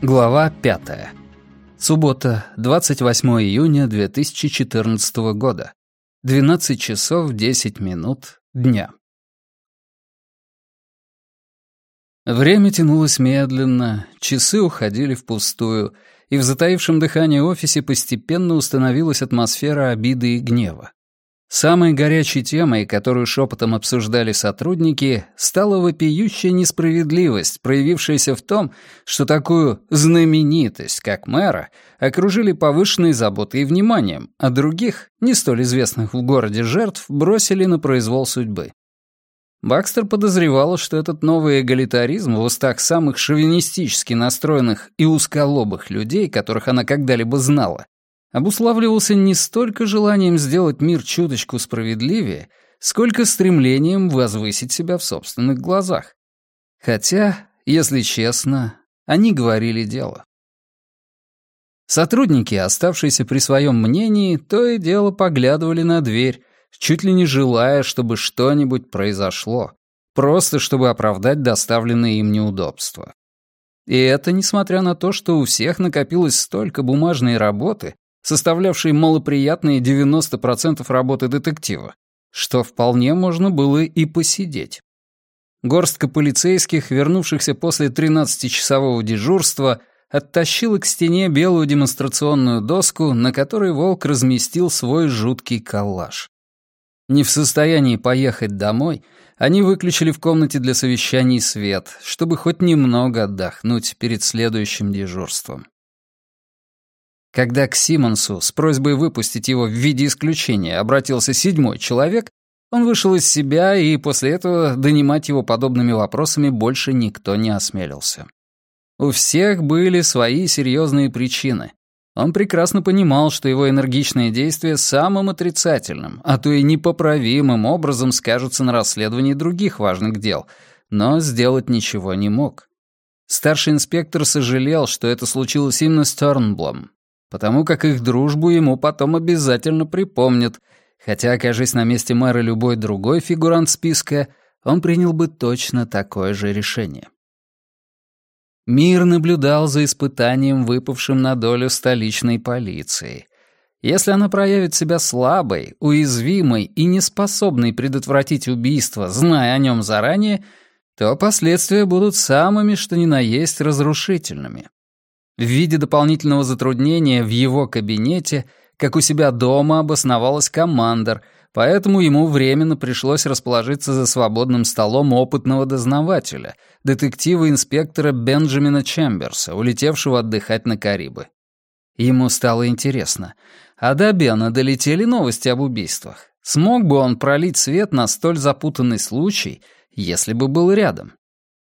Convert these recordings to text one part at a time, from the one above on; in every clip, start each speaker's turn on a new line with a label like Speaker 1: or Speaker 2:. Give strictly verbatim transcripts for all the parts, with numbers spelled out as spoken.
Speaker 1: Глава пятая. Суббота, двадцать восьмого июня две тысячи четырнадцатого года. двенадцать часов десять минут дня. Время тянулось медленно, часы уходили впустую, и в затаившем дыхании офисе постепенно установилась атмосфера обиды и гнева. Самой горячей темой, которую шепотом обсуждали сотрудники, стала вопиющая несправедливость, проявившаяся в том, что такую знаменитость, как мэра, окружили повышенной заботой и вниманием, а других, не столь известных в городе жертв, бросили на произвол судьбы. Бакстер подозревала, что этот новый эгалитаризм в устах самых шовинистически настроенных и узколобых людей, которых она когда-либо знала, обуславливался не столько желанием сделать мир чуточку справедливее, сколько стремлением возвысить себя в собственных глазах. Хотя, если честно, они говорили дело. Сотрудники, оставшиеся при своем мнении, то и дело поглядывали на дверь, чуть ли не желая, чтобы что-нибудь произошло, просто чтобы оправдать доставленные им неудобства. И это несмотря на то, что у всех накопилось столько бумажной работы, составлявшей малоприятные девяносто процентов работы детектива, что вполне можно было и посидеть. Горстка полицейских, вернувшихся после тринадцатичасового дежурства, оттащила к стене белую демонстрационную доску, на которой Волк разместил свой жуткий коллаж. Не в состоянии поехать домой, они выключили в комнате для совещаний свет, чтобы хоть немного отдохнуть перед следующим дежурством. Когда к Симмонсу с просьбой выпустить его в виде исключения обратился седьмой человек, он вышел из себя, и после этого донимать его подобными вопросами больше никто не осмелился. У всех были свои серьезные причины. Он прекрасно понимал, что его энергичные действия самым отрицательным, а то и непоправимым образом скажутся на расследовании других важных дел, но сделать ничего не мог. Старший инспектор сожалел, что это случилось именно с Тёрнблом, потому как их дружбу ему потом обязательно припомнят, хотя, окажись на месте мэра любой другой фигурант списка, он принял бы точно такое же решение. Мир наблюдал за испытанием, выпавшим на долю столичной полиции. Если она проявит себя слабой, уязвимой и неспособной предотвратить убийство, зная о нем заранее, то последствия будут самыми, что ни на есть, разрушительными. В виде дополнительного затруднения в его кабинете, как у себя дома, обосновалась командор, поэтому ему временно пришлось расположиться за свободным столом опытного дознавателя, детектива-инспектора Бенджамина Чемберса, улетевшего отдыхать на Карибы. Ему стало интересно, а до Бена долетели новости об убийствах? Смог бы он пролить свет на столь запутанный случай, если бы был рядом?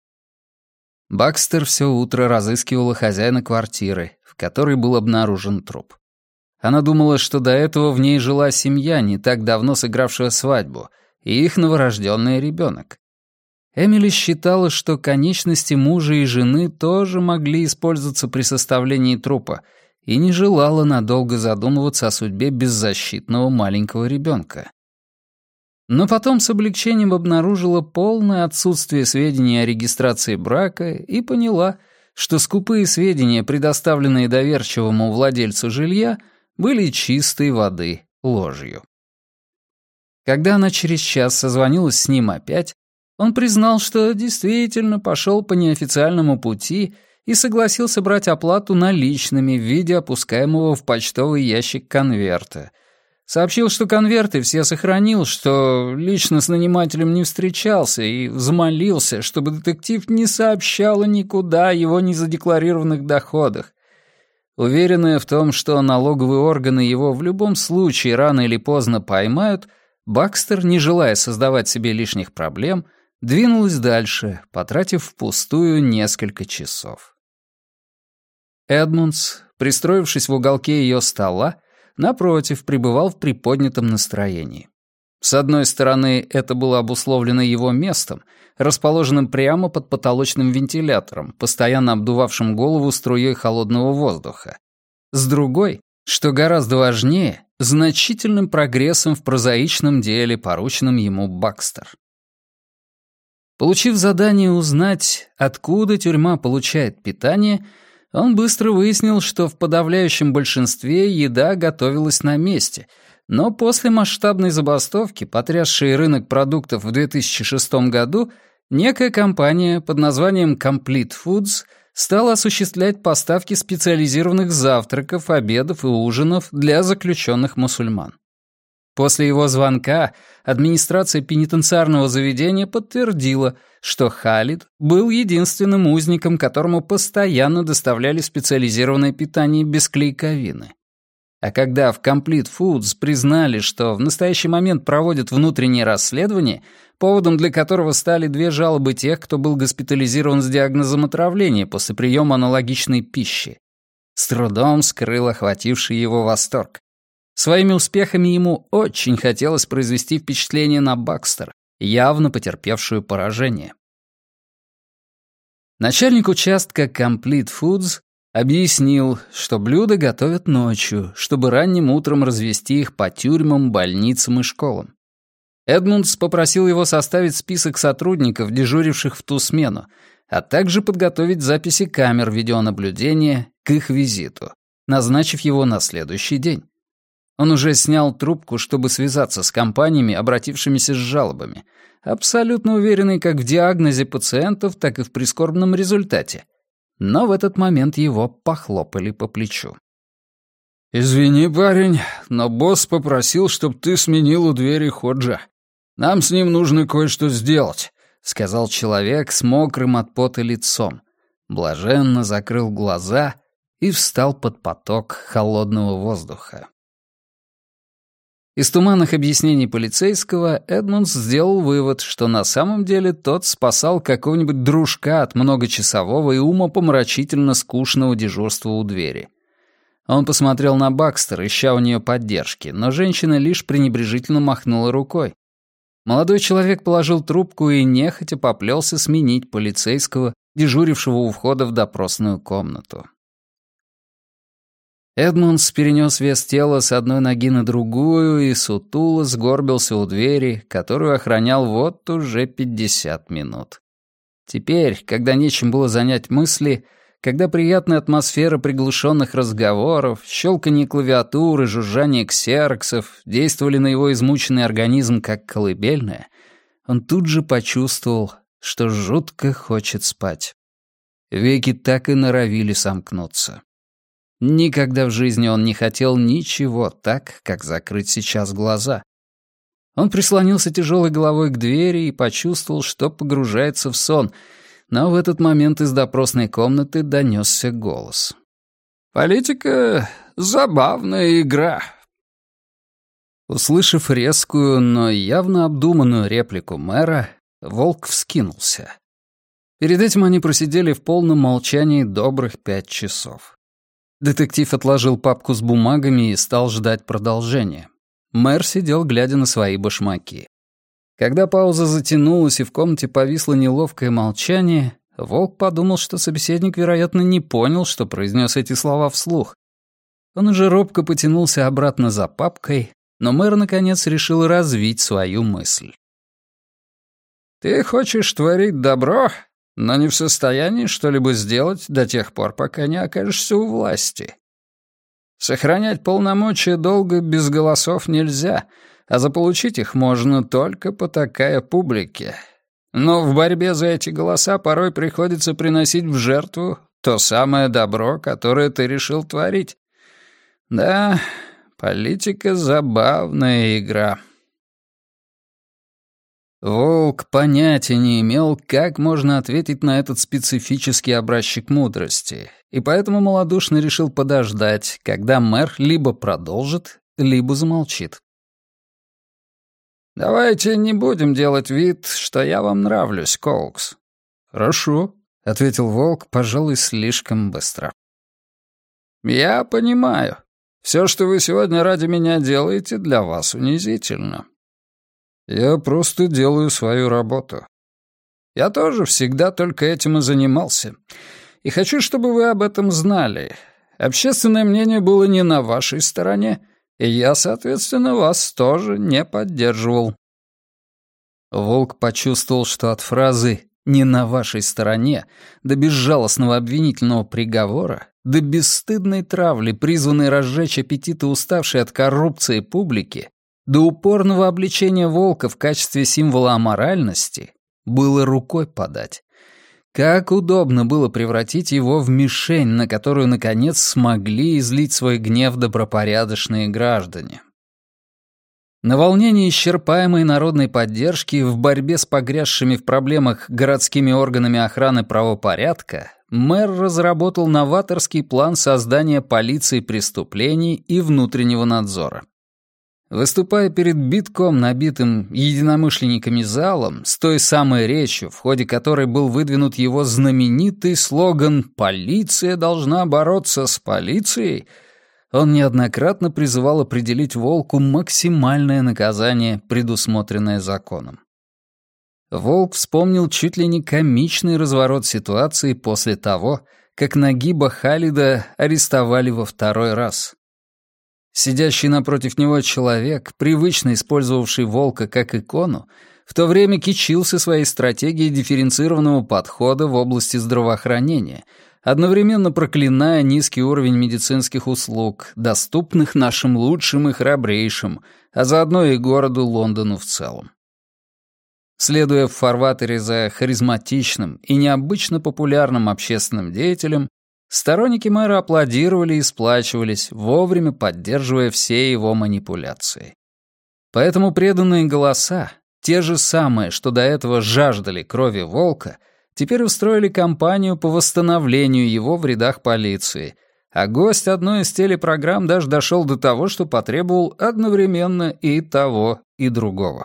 Speaker 1: Бакстер все утро разыскивала хозяина квартиры, в которой был обнаружен труп. Она думала, что до этого в ней жила семья, не так давно сыгравшая свадьбу, и их новорожденный ребенок. Эмили считала, что конечности мужа и жены тоже могли использоваться при составлении трупа, и не желала надолго задумываться о судьбе беззащитного маленького ребенка. Но потом с облегчением обнаружила полное отсутствие сведений о регистрации брака и поняла, что скупые сведения, предоставленные доверчивому владельцу жилья, были чистой воды ложью. Когда она через час созвонилась с ним опять, он признал, что действительно пошел по неофициальному пути и согласился брать оплату наличными в виде опускаемого в почтовый ящик конверта. Сообщил, что конверты все сохранил, что лично с нанимателем не встречался и взмолился, чтобы детектив не сообщал никуда о его незадекларированных доходах. Уверенная в том, что налоговые органы его в любом случае рано или поздно поймают, Бакстер, не желая создавать себе лишних проблем, двинулась дальше, потратив впустую несколько часов. Эдмундс, пристроившись в уголке ее стола, напротив, пребывал в приподнятом настроении. С одной стороны, это было обусловлено его местом, расположенным прямо под потолочным вентилятором, постоянно обдувавшим голову струей холодного воздуха. С другой, что гораздо важнее, значительным прогрессом в прозаичном деле, порученном ему Бакстер. Получив задание узнать, откуда тюрьма получает питание, Он быстро выяснил, что в подавляющем большинстве еда готовилась на месте, но после масштабной забастовки, потрясшей рынок продуктов в две тысячи шестом году, некая компания под названием Complete Foods стала осуществлять поставки специализированных завтраков, обедов и ужинов для заключенных мусульман. После его звонка администрация пенитенциарного заведения подтвердила, что Халид был единственным узником, которому постоянно доставляли специализированное питание без клейковины. А когда в Complete Foods признали, что в настоящий момент проводят внутреннее расследование, поводом для которого стали две жалобы тех, кто был госпитализирован с диагнозом отравления после приема аналогичной пищи, с трудом скрыл охвативший его восторг. Своими успехами ему очень хотелось произвести впечатление на Бакстера, явно потерпевшую поражение. Начальник участка Complete Foods объяснил, что блюда готовят ночью, чтобы ранним утром развести их по тюрьмам, больницам и школам. Эдмундс попросил его составить список сотрудников, дежуривших в ту смену, а также подготовить записи камер видеонаблюдения к их визиту, назначив его на следующий день. Он уже снял трубку, чтобы связаться с компаниями, обратившимися с жалобами, абсолютно уверенный как в диагнозе пациентов, так и в прискорбном результате. Но в этот момент его похлопали по плечу. «Извини, парень, но босс попросил, чтобы ты сменил у двери Ходжа. Нам с ним нужно кое-что сделать», — сказал человек с мокрым от пота лицом. Блаженно закрыл глаза и встал под поток холодного воздуха. Из туманных объяснений полицейского Эдмундс сделал вывод, что на самом деле тот спасал какого-нибудь дружка от многочасового и умопомрачительно скучного дежурства у двери. Он посмотрел на Бакстера, ища у нее поддержки, но женщина лишь пренебрежительно махнула рукой. Молодой человек положил трубку и нехотя поплелся сменить полицейского, дежурившего у входа в допросную комнату. Эдмундс перенес вес тела с одной ноги на другую и сутуло сгорбился у двери, которую охранял вот уже пятьдесят минут. Теперь, когда нечем было занять мысли, когда приятная атмосфера приглушенных разговоров, щелканье клавиатуры, жужжание ксероксов действовали на его измученный организм как колыбельная, он тут же почувствовал, что жутко хочет спать. Веки так и норовили сомкнуться. Никогда в жизни он не хотел ничего так, как закрыть сейчас глаза. Он прислонился тяжелой головой к двери и почувствовал, что погружается в сон, но в этот момент из допросной комнаты донесся голос. «Политика — забавная игра». Услышав резкую, но явно обдуманную реплику мэра, Волк вскинулся. Перед этим они просидели в полном молчании добрых пять часов. Детектив отложил папку с бумагами и стал ждать продолжения. Мэр сидел, глядя на свои башмаки. Когда пауза затянулась и в комнате повисло неловкое молчание, Волк подумал, что собеседник, вероятно, не понял, что произнес эти слова вслух. Он уже робко потянулся обратно за папкой, но мэр, наконец, решил развить свою мысль. «Ты хочешь творить добро, но не в состоянии что-либо сделать до тех пор, пока не окажешься у власти. Сохранять полномочия долго без голосов нельзя, а заполучить их можно только потакая публике. Но в борьбе за эти голоса порой приходится приносить в жертву то самое добро, которое ты решил творить. Да, политика — забавная игра». Волк понятия не имел, как можно ответить на этот специфический образчик мудрости, и поэтому малодушно решил подождать, когда мэр либо продолжит, либо замолчит. «Давайте не будем делать вид, что я вам нравлюсь, Коукс». «Хорошо», — ответил Волк, пожалуй, слишком быстро. «Я понимаю. Все, что вы сегодня ради меня делаете, для вас унизительно. Я просто делаю свою работу. Я тоже всегда только этим и занимался. И хочу, чтобы вы об этом знали. Общественное мнение было не на вашей стороне, и я, соответственно, вас тоже не поддерживал». Волк почувствовал, что от фразы не на вашей стороне, до безжалостного обвинительного приговора, до бесстыдной травли, призванной разжечь аппетиты уставшей от коррупции публики, до упорного обличения волка в качестве символа аморальности, было рукой подать. Как удобно было превратить его в мишень, на которую, наконец, смогли излить свой гнев добропорядочные граждане. На волнении исчерпаемой народной поддержки в борьбе с погрязшими в проблемах городскими органами охраны правопорядка мэр разработал новаторский план создания полиции преступлений и внутреннего надзора. Выступая перед битком набитым единомышленниками залом с той самой речью, в ходе которой был выдвинут его знаменитый слоган «Полиция должна бороться с полицией», он неоднократно призывал определить Волку максимальное наказание, предусмотренное законом. Волк вспомнил чуть ли не комичный разворот ситуации после того, как Нагиба Халида арестовали во второй раз. Сидящий напротив него человек, привычно использовавший Волка как икону, в то время кичился своей стратегией дифференцированного подхода в области здравоохранения, одновременно проклиная низкий уровень медицинских услуг, доступных нашим лучшим и храбрейшим, а заодно и городу Лондону в целом. Следуя в фарватере за харизматичным и необычно популярным общественным деятелем, сторонники мэра аплодировали и сплачивались, вовремя поддерживая все его манипуляции. Поэтому преданные голоса, те же самые, что до этого жаждали крови Волка, теперь устроили кампанию по восстановлению его в рядах полиции, а гость одной из телепрограмм даже дошел до того, что потребовал одновременно и того, и другого.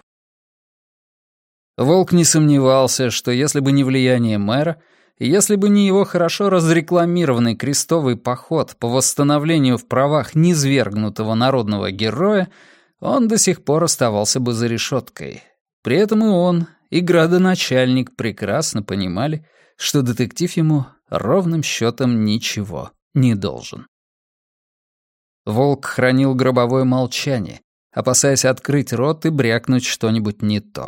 Speaker 1: Волк не сомневался, что если бы не влияние мэра, если бы не его хорошо разрекламированный крестовый поход по восстановлению в правах низвергнутого народного героя, он до сих пор оставался бы за решеткой. При этом и он, и градоначальник прекрасно понимали, что детектив ему ровным счетом ничего не должен. Волк хранил гробовое молчание, опасаясь открыть рот и брякнуть что-нибудь не то.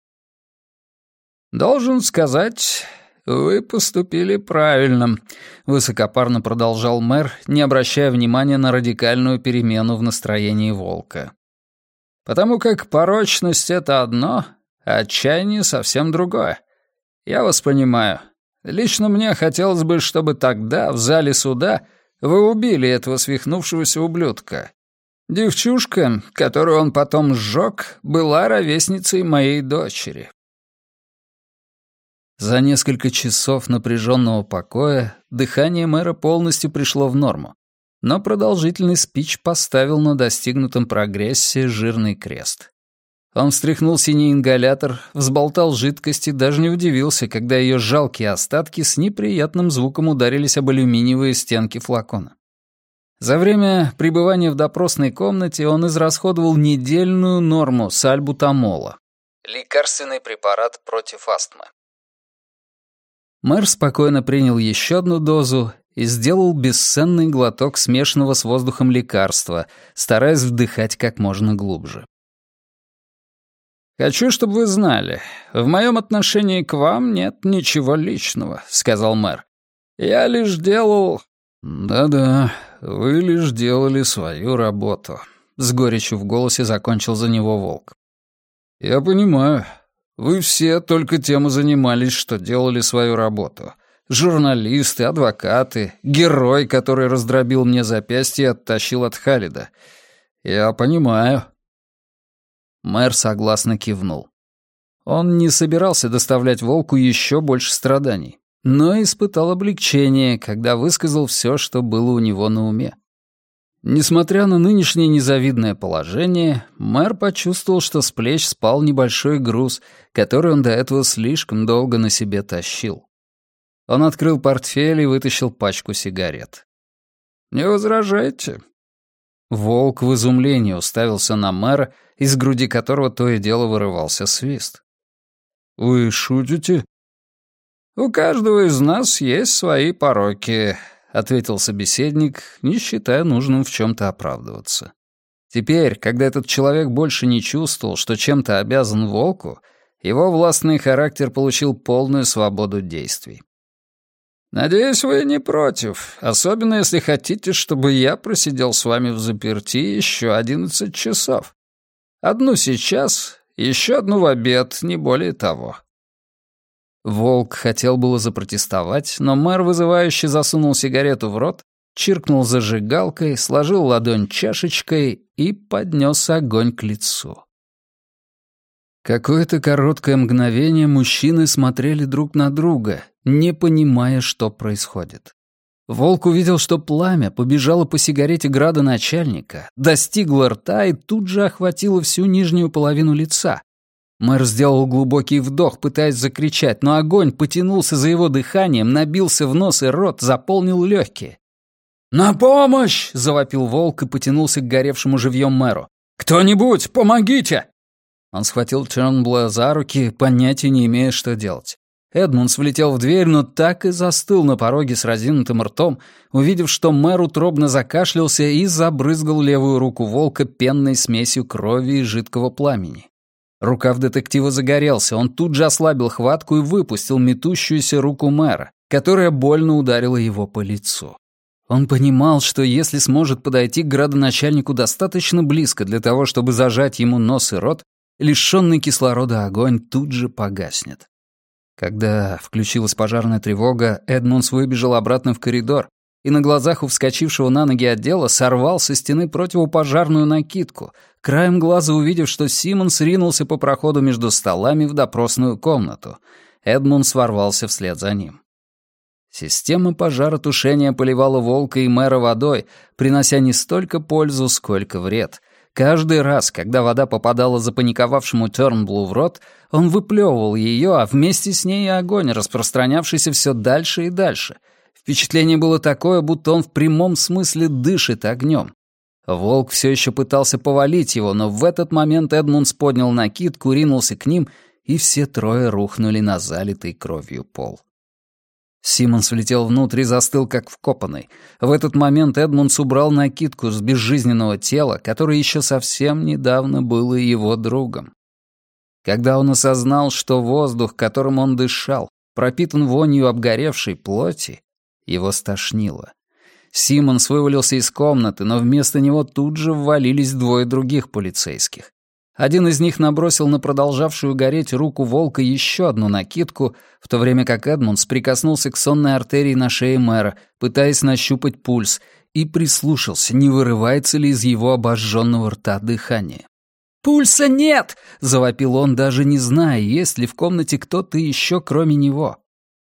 Speaker 1: «Должен сказать, вы поступили правильно», — высокопарно продолжал мэр, не обращая внимания на радикальную перемену в настроении Волка. «Потому как порочность — это одно, а отчаяние — совсем другое. Я вас понимаю. Лично мне хотелось бы, чтобы тогда, в зале суда, вы убили этого свихнувшегося ублюдка. Девчушка, которую он потом сжег, была ровесницей моей дочери». За несколько часов напряженного покоя дыхание мэра полностью пришло в норму, но продолжительный спич поставил на достигнутом прогрессе жирный крест. Он встряхнул синий ингалятор, взболтал жидкость и даже не удивился, когда ее жалкие остатки с неприятным звуком ударились об алюминиевые стенки флакона. За время пребывания в допросной комнате он израсходовал недельную норму сальбутамола. Лекарственный препарат против астмы. Мэр спокойно принял еще одну дозу и сделал бесценный глоток смешанного с воздухом лекарства, стараясь вдыхать как можно глубже. «Хочу, чтобы вы знали, в моем отношении к вам нет ничего личного», — сказал мэр. «Я лишь делал...» «Да-да, вы лишь делали свою работу», — с горечью в голосе закончил за него Волк. «Я понимаю. Вы все только тем и занимались, что делали свою работу. Журналисты, адвокаты, герой, который раздробил мне запястье и оттащил от Халида. Я понимаю». Мэр согласно кивнул. Он не собирался доставлять Волку еще больше страданий, но испытал облегчение, когда высказал все, что было у него на уме. Несмотря на нынешнее незавидное положение, мэр почувствовал, что с плеч спал небольшой груз, который он до этого слишком долго на себе тащил. Он открыл портфель и вытащил пачку сигарет. «Не возражаете?» Волк в изумлении уставился на мэра, из груди которого то и дело вырывался свист. «Вы шутите?» «У каждого из нас есть свои пороки», — ответил собеседник, не считая нужным в чем-то оправдываться. Теперь, когда этот человек больше не чувствовал, что чем-то обязан Волку, Его властный характер получил полную свободу действий. «Надеюсь, вы не против, особенно если хотите, чтобы я просидел с вами взаперти еще одиннадцать часов. Одну сейчас, еще одну в обед, не более того». Волк хотел было запротестовать, но мэр вызывающе засунул сигарету в рот, чиркнул зажигалкой, сложил ладонь чашечкой и поднес огонь к лицу. Какое-то короткое мгновение мужчины смотрели друг на друга, не понимая, что происходит. Волк увидел, что пламя побежало по сигарете градоначальника, достигло рта и тут же охватило всю нижнюю половину лица. Мэр сделал глубокий вдох, пытаясь закричать, но огонь потянулся за его дыханием, набился в нос и рот, заполнил легкие. «На помощь!» — завопил волк и потянулся к горевшему живьем мэру. «Кто-нибудь, помогите!» Он схватил Тернбла за руки, понятия не имея, что делать. Эдмундс влетел в дверь, но так и застыл на пороге с разинутым ртом, увидев, что мэр утробно закашлялся и забрызгал левую руку волка пенной смесью крови и жидкого пламени. Рукав детектива загорелся, он тут же ослабил хватку и выпустил метущуюся руку мэра, которая больно ударила его по лицу. Он понимал, что если сможет подойти к градоначальнику достаточно близко для того, чтобы зажать ему нос и рот, лишённый кислорода огонь тут же погаснет. Когда включилась пожарная тревога, Эдмундс выбежал обратно в коридор и на глазах у вскочившего на ноги отдела сорвал со стены противопожарную накидку, краем глаза увидев, что Симмонс ринулся по проходу между столами в допросную комнату. Эдмундс ворвался вслед за ним. Система пожаротушения поливала волка и мэра водой, принося не столько пользу, сколько вред. Каждый раз, когда вода попадала запаниковавшему Тернблу в рот, он выплевывал ее, а вместе с ней и огонь, распространявшийся все дальше и дальше. Впечатление было такое, будто он в прямом смысле дышит огнем. Волк все еще пытался повалить его, но в этот момент Эдмундс поднял накидку, ринулся к ним, и все трое рухнули на залитый кровью пол. Симмонс влетел внутрь и застыл, как вкопанный. В этот момент Эдмундс убрал накидку с безжизненного тела, которое еще совсем недавно было его другом. Когда он осознал, что воздух, которым он дышал, пропитан вонью обгоревшей плоти, его стошнило. Симмонс вывалился из комнаты, но вместо него тут же ввалились двое других полицейских. Один из них набросил на продолжавшую гореть руку волка еще одну накидку, в то время как Эдмундс прикоснулся к сонной артерии на шее мэра, пытаясь нащупать пульс, и прислушался, не вырывается ли из его обожженного рта дыхание. «Пульса нет!» — завопил он, даже не зная, есть ли в комнате кто-то еще, кроме него.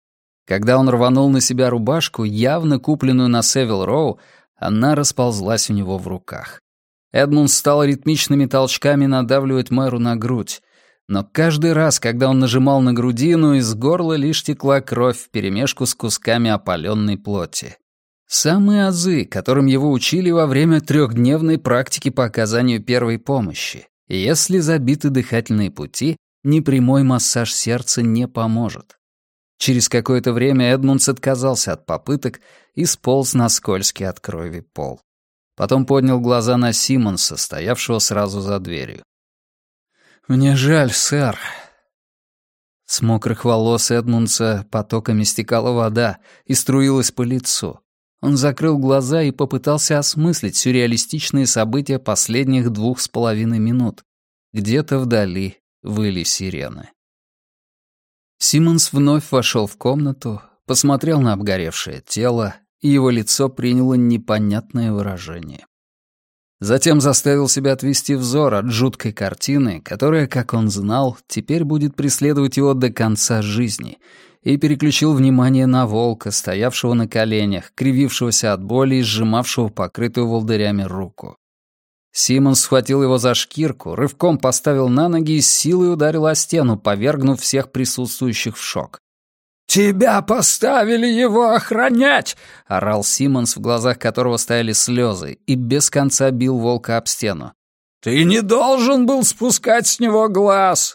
Speaker 1: Когда он рванул на себя рубашку, явно купленную на Севил-Роу, она расползлась у него в руках. Эдмундс стал ритмичными толчками надавливать мэру на грудь. Но каждый раз, когда он нажимал на грудину, из горла лишь текла кровь вперемешку с кусками опаленной плоти. Самые азы, которым его учили во время трехдневной практики по оказанию первой помощи. Если забиты дыхательные пути, непрямой массаж сердца не поможет. Через какое-то время Эдмундс отказался от попыток и сполз на скользкий от крови пол. Потом поднял глаза на Симмонса, стоявшего сразу за дверью. «Мне жаль, сэр». С мокрых волос Эдмундса потоками стекала вода и струилась по лицу. Он закрыл глаза и попытался осмыслить сюрреалистичные события последних двух с половиной минут. Где-то вдали выли сирены. Симмонс вновь вошел в комнату, посмотрел на обгоревшее тело, и его лицо приняло непонятное выражение. Затем заставил себя отвести взор от жуткой картины, которая, как он знал, теперь будет преследовать его до конца жизни, и переключил внимание на волка, стоявшего на коленях, кривившегося от боли и сжимавшего покрытую волдырями руку. Симмонс схватил его за шкирку, рывком поставил на ноги и с силой ударил о стену, повергнув всех присутствующих в шок. «Тебя поставили его охранять!» — орал Симмонс, в глазах которого стояли слезы, и без конца бил волка об стену. «Ты не должен был спускать с него глаз!»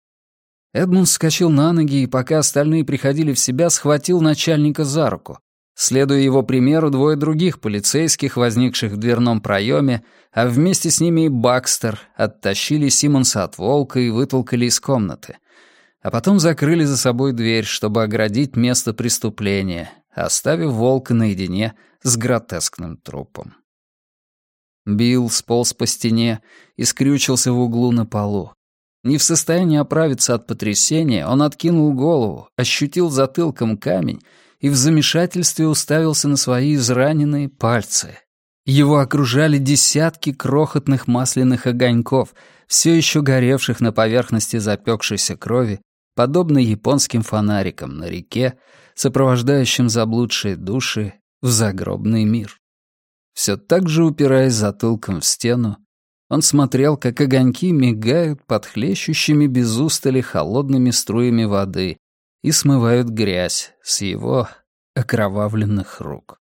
Speaker 1: Эдмунд вскочил на ноги и, пока остальные приходили в себя, схватил начальника за руку. Следуя его примеру, двое других полицейских, возникших в дверном проеме, а вместе с ними и Бакстер, оттащили Симмонса от волка и вытолкали из комнаты. А потом закрыли за собой дверь, чтобы оградить место преступления, оставив волка наедине с гротескным трупом. Билл сполз по стене и скрючился в углу на полу. Не в состоянии оправиться от потрясения, он откинул голову, ощутил затылком камень и в замешательстве уставился на свои израненные пальцы. Его окружали десятки крохотных масляных огоньков, все еще горевших на поверхности запекшейся крови, подобно японским фонарикам на реке, сопровождающим заблудшие души в загробный мир. Все так же упираясь затылком в стену, он смотрел, как огоньки мигают под хлещущими без устали холодными струями воды и смывают грязь с его окровавленных рук.